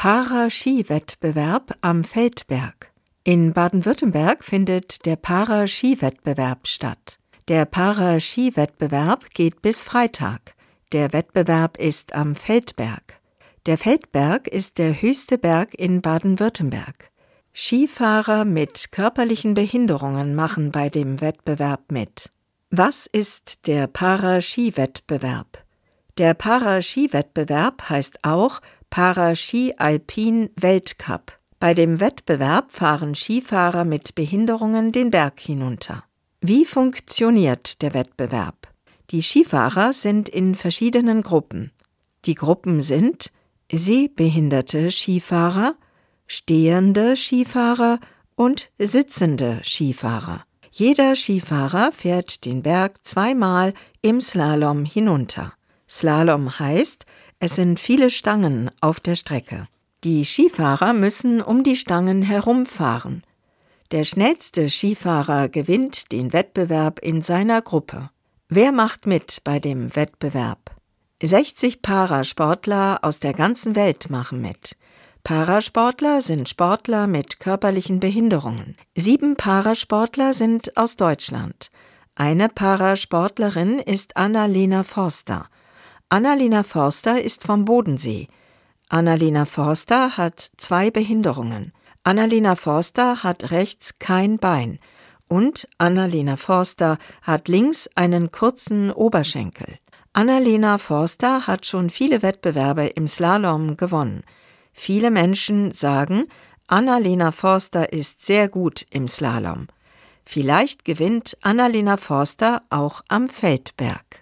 Para-Ski-Wettbewerb am Feldberg. In Baden-Württemberg findet der Para-Ski-Wettbewerb statt. Der Para-Ski-Wettbewerb geht bis Freitag. Der Wettbewerb ist am Feldberg. Der Feldberg ist der höchste Berg in Baden-Württemberg. Skifahrer mit körperlichen Behinderungen machen bei dem Wettbewerb mit. Was ist der Para-Ski-Wettbewerb? Der Para-Ski-Wettbewerb heißt auch Para-Ski-Alpin-Weltcup. Bei dem Wettbewerb fahren Skifahrer mit Behinderungen den Berg hinunter. Wie funktioniert der Wettbewerb? Die Skifahrer sind in verschiedenen Gruppen. Die Gruppen sind sehbehinderte Skifahrer, stehende Skifahrer und sitzende Skifahrer. Jeder Skifahrer fährt den Berg zweimal im Slalom hinunter. Slalom heißt, es sind viele Stangen auf der Strecke. Die Skifahrer müssen um die Stangen herumfahren. Der schnellste Skifahrer gewinnt den Wettbewerb in seiner Gruppe. Wer macht mit bei dem Wettbewerb? 60 Parasportler aus der ganzen Welt machen mit. Parasportler sind Sportler mit körperlichen Behinderungen. 7 Parasportler sind aus Deutschland. Eine Parasportlerin ist Annalena Forster. Annalena Forster ist vom Bodensee. Annalena Forster hat 2 Behinderungen. Annalena Forster hat rechts kein Bein und Annalena Forster hat links einen kurzen Oberschenkel. Annalena Forster hat schon viele Wettbewerbe im Slalom gewonnen. Viele Menschen sagen, Annalena Forster ist sehr gut im Slalom. Vielleicht gewinnt Annalena Forster auch am Feldberg.